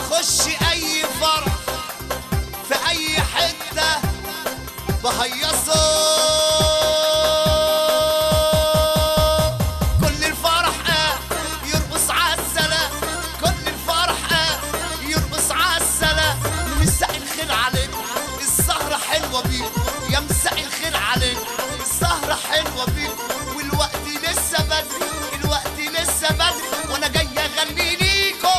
بخش اي فرح في اي حته بهيصه. كل الفرح يرقص عالسلام، كل الفرح يرقص عالسلام. مساء الخير عليك السهره حلوه بيك، يا مساء الخير عليك السهره حلوه بيك. والوقت لسه بدري، الوقت لسه بدري، وانا جاي اغني ليكو.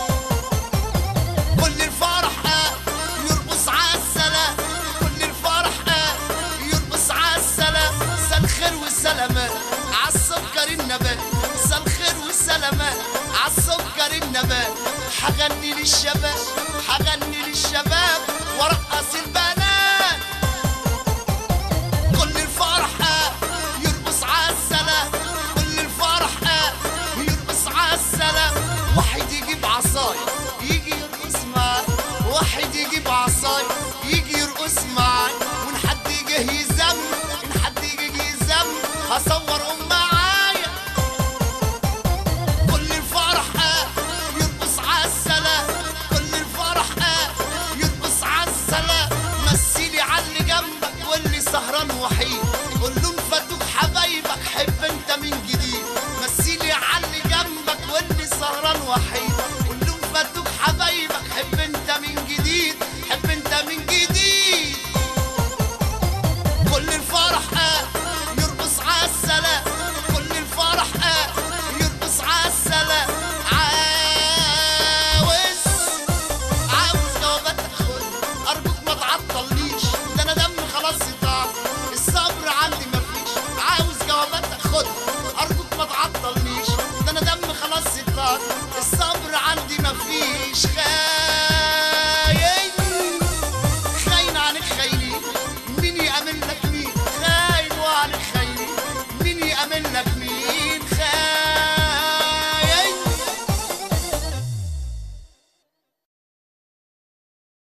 كل الفرح يرقص عالسلام، كل الفرح يرقص عالسلام. مساء الخير والسلامات عالسكر النبات، مساء الخير والسلامات عالسكر النبات. حغني للشباب، حغني للشباب وارقص البنات. كل الفرح يرقص عالسلام، كل الفرح يرقص عالسلام. واحد يجيب عصاي يجي يرقص معاي، واحد يجيب عصاي يجي يرقص معاي. وان حد يجي يزم، ان حد يجي يزم هصور